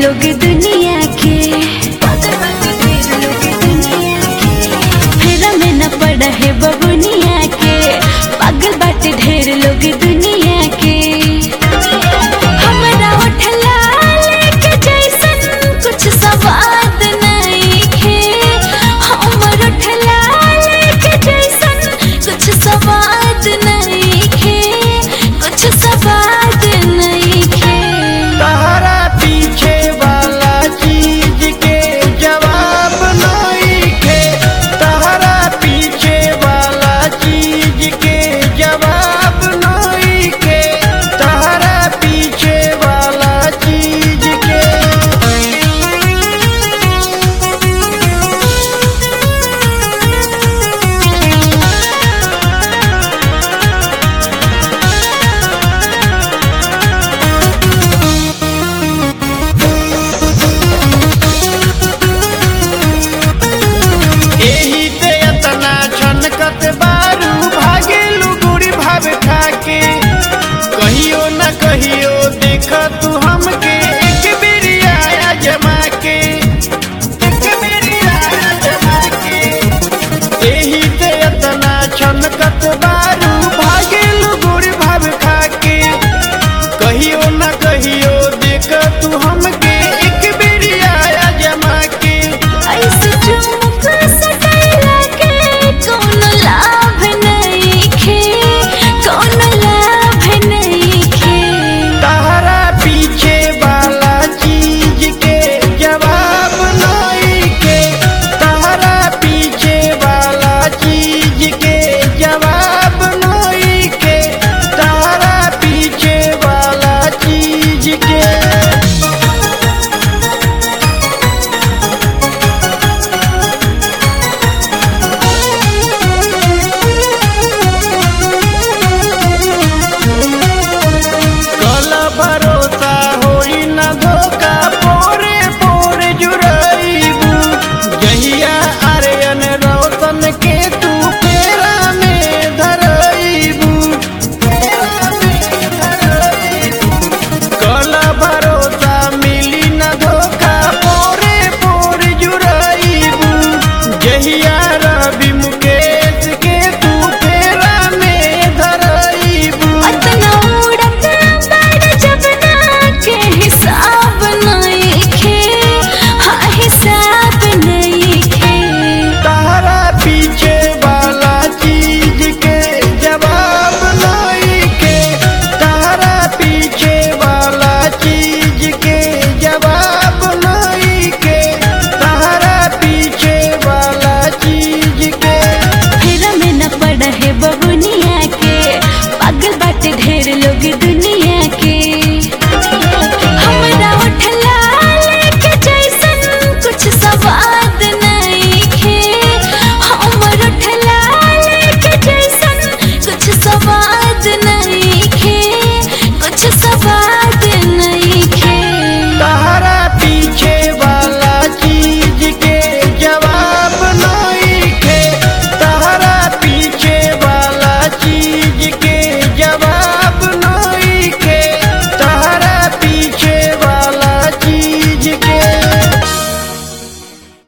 लोग दुनिया के, फेरा में न पड़ा है बबुनिया के, पागल बाटे ढेर लोग दुनिया के। हमरा उठला लेके जैसन कुछ सवाद नहीं खे, हमर उठला लेके जैसन कुछ सवाद नहीं खे, कुछ सवाद नहीं खे। तहरा पीछे वाला चीज के जवाब नहीं खे, तहरा पीछे वाला चीज के जवाब नहीं खे, तहरा पीछे वाला चीज के। एही ते अतना छनकत बारू भागेलू गुड़ी भाव खाके, कहियो न कहियो देख तू हमके एक बेरिया आजमा के, एक बेरिया आजमा के। एही ते अतना छनकत बारू भागेलू गुड़ी भाव खाके, कहियो न कहियो देख तू हमके एक बेरिया आजमा के। ऐसे चुमुक सटैला के कौनो लाभ नहीं खे, कौनो लाभ नहीं खे। तहरा पीछे वाला चीज के जवाब नहीं के, तहरा पीछे वाला चीज के जवाब नहीं के, तहरा पीछे वाला चीज के। कल भरोसा होई न धोखा, पोरे पोरे जुराइबू, जहिया आर्यन रोशन के तू फेरा में धराइबू, फेरा में धराइबू। कल भरोसा मिली न धोखा, पोरे पोरे जुराइबू, जहिया रवि